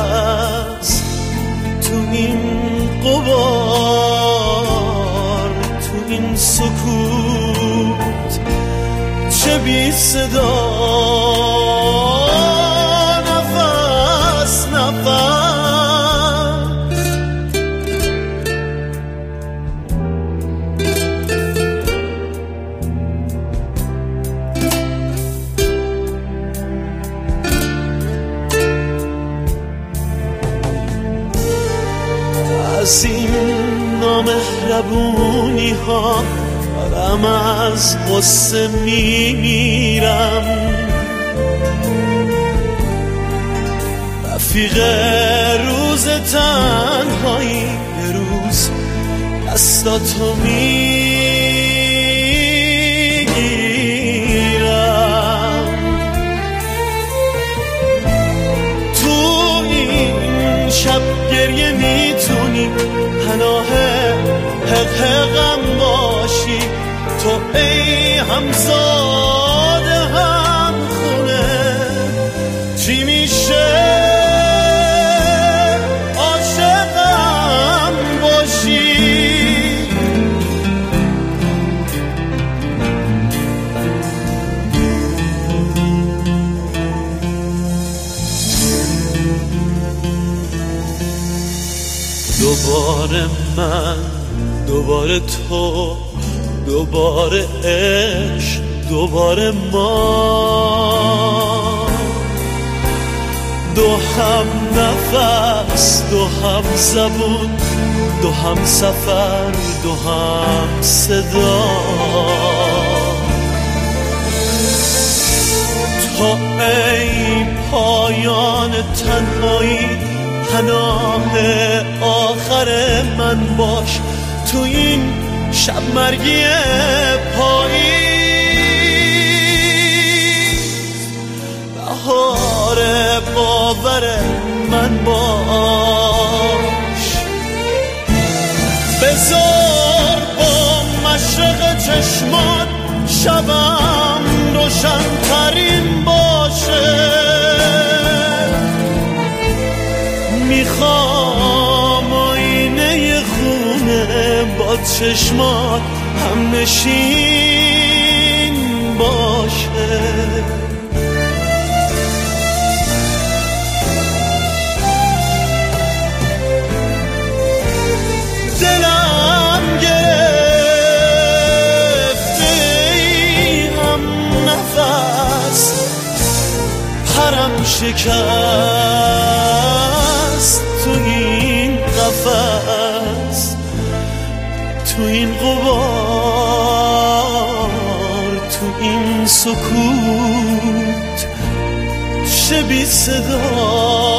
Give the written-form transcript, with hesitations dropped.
نفس تو این غبار، تو این سکوت چه بی صدا نفس نفس. از این نامهربونی ها دارم از غصه میمیرم. رفیق روز تنهایی یه روز دستاتو میگیرم. تو این شب گریه میتونی پناه حقم باشی، تو ای همزاده هم خونه چی میشه عاشقم باشی. دوباره من، دوباره تو، دوباره عشق، دوباره ما، دو هم نفس، دو هم زبون، دو هم سفر، دو هم صدا. تا ای پایان تنهایی پناه آخر من باش، تو این شب مرگی پاییز بهار باور من باش. بذار با مشرق چشمات شبم روشن ترین باشه. میخوام آینه خونه با چشمات هم نشین باشه. دلم گرفته ای هم نفس، پرم شکست تو این قفس، تو این غبار، تو این سکوت چه بی صدا